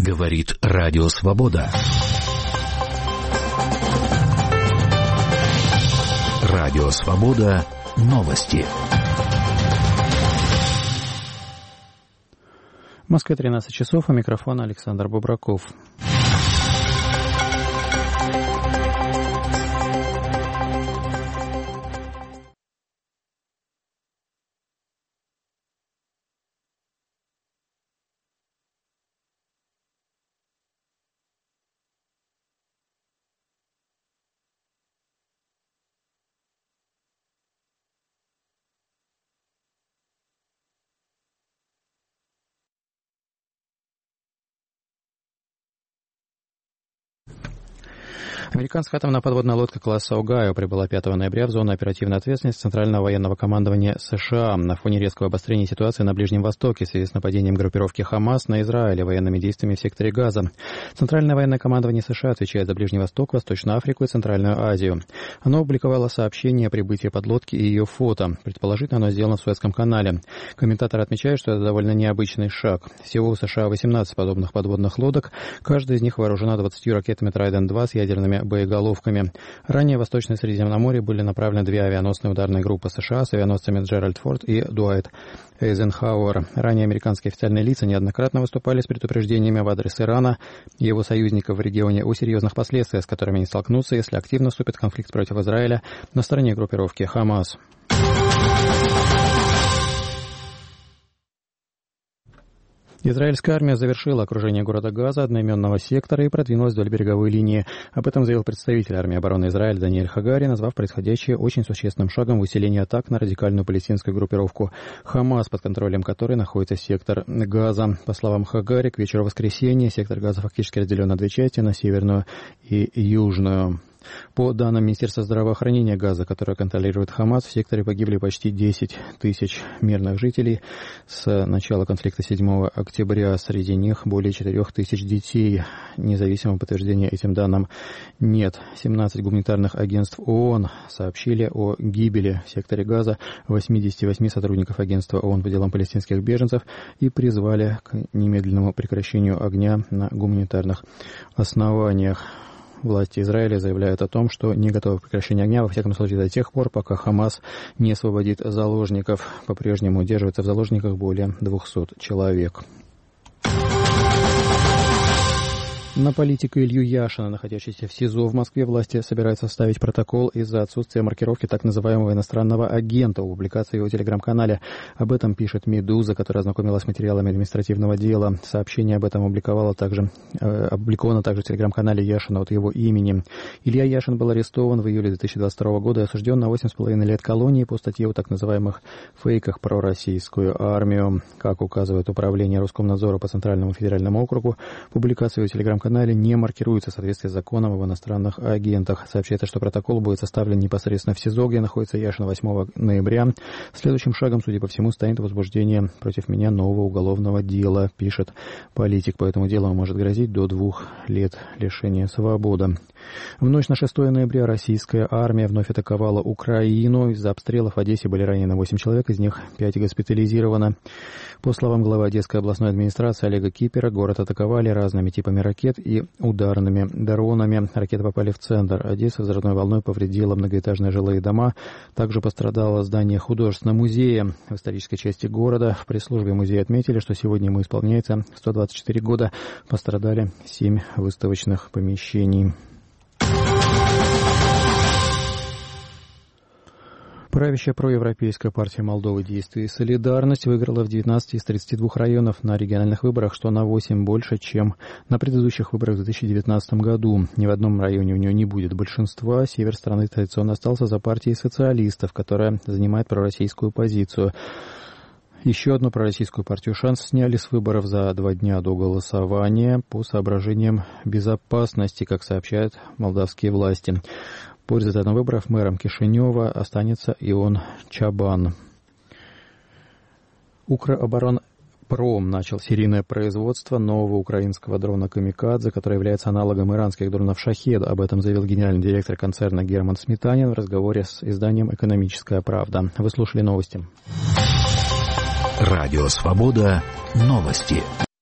Говорит Радио Свобода. Радио Свобода. Новости. В Москве 13 часов, у микрофона Александр Бубраков. Американская атомная подводная лодка класса «Огайо» прибыла 5 ноября в зону оперативной ответственности Центрального военного командования США на фоне резкого обострения ситуации на Ближнем Востоке в связи с нападением группировки «Хамас» на Израиль и военными действиями в секторе Газа. Центральное военное командование США отвечает за Ближний Восток, Восточную Африку и Центральную Азию. Оно опубликовало сообщение о прибытии подлодки и ее фото. Предположительно, оно сделано в Суэцком канале. Комментаторы отмечают, что это довольно необычный шаг. Всего у США 18 подобных подводных лодок. Каждая из них вооружена 20 ракетами Trident-2 с ядерными боеголовками. Ранее в Восточное Средиземноморье были направлены две авианосные ударные группы США с авианосцами Джеральд Форд и Дуайт Эйзенхауэр. Ранее американские официальные лица неоднократно выступали с предупреждениями в адрес Ирана и его союзников в регионе о серьезных последствиях, с которыми они столкнутся, если активно вступит в конфликт против Израиля на стороне группировки «Хамас». Израильская армия завершила окружение города Газа, одноименного сектора, и продвинулась вдоль береговой линии. Об этом заявил представитель армии обороны Израиля Даниэль Хагари, назвав происходящее очень существенным шагом в усилении атак на радикальную палестинскую группировку «Хамас», под контролем которой находится сектор Газа. По словам Хагари, к вечеру воскресенья сектор Газа фактически разделен на две части, на северную и южную. По данным Министерства здравоохранения Газа, которое контролирует Хамас, в секторе погибли почти 10 тысяч мирных жителей с начала конфликта 7 октября. Среди них более 4 тысяч детей. Независимого подтверждения этим данным нет. 17 гуманитарных агентств ООН сообщили о гибели в секторе Газа 88 сотрудников агентства ООН по делам палестинских беженцев и призвали к немедленному прекращению огня на гуманитарных основаниях. Власти Израиля заявляют о том, что не готовы к прекращению огня, во всяком случае, до тех пор, пока Хамас не освободит заложников. По-прежнему удерживается в заложниках более 200 человек. На политика Илью Яшина, находящегося в СИЗО в Москве, власти собираются составить протокол из-за отсутствия маркировки так называемого иностранного агента у публикации в его телеграм-канале. Об этом пишет «Медуза», которая ознакомилась с материалами административного дела. Сообщение об этом опубликовано также в телеграм-канале Яшина от его имени. Илья Яшин был арестован в июле 2022 года и осужден на 8,5 лет колонии по статье о так называемых фейках про российскую армию. Как указывает Управление Роскомнадзора по Центральному федеральному округу, публикация в телеграм-канале не маркируется в соответствии с законом об иностранных агентах. Сообщается, что протокол будет составлен непосредственно в СИЗО, где находится Яшин, 8 ноября. Следующим шагом, судя по всему, станет возбуждение против меня нового уголовного дела, пишет политик. По этому делу может грозить до 2 лет лишения свободы. В ночь на 6 ноября российская армия вновь атаковала Украину. Из-за обстрелов в Одессе были ранены 8 человек, из них 5 госпитализировано. По словам главы Одесской областной администрации Олега Кипера, город атаковали разными типами ракет и ударными дронами. Ракеты попали в центр Одессы, взрывной волной повредила многоэтажные жилые дома. Также пострадало здание художественного музея в исторической части города. В пресс-службе музея отметили, что сегодня ему исполняется 124 года. Пострадали 7 выставочных помещений. Правящая проевропейская партия Молдовы «Действие и солидарность» выиграла в 19 из 32 районов на региональных выборах, что на 8 больше, чем на предыдущих выборах в 2019 году. Ни в одном районе у нее не будет большинства. Север страны традиционно остался за партией социалистов, которая занимает пророссийскую позицию. Еще одну пророссийскую партию «Шанс» сняли с выборов за 2 дня до голосования по соображениям безопасности, как сообщают молдавские власти. По результатам выборов мэром Кишинева останется Ион Чабан. Укроборонпром начал серийное производство нового украинского дрона «Камикадзе», который является аналогом иранских дронов «Шахед». Об этом заявил генеральный директор концерна Герман Сметанин в разговоре с изданием «Экономическая правда». Вы слушали новости. Радио Свобода. Новости.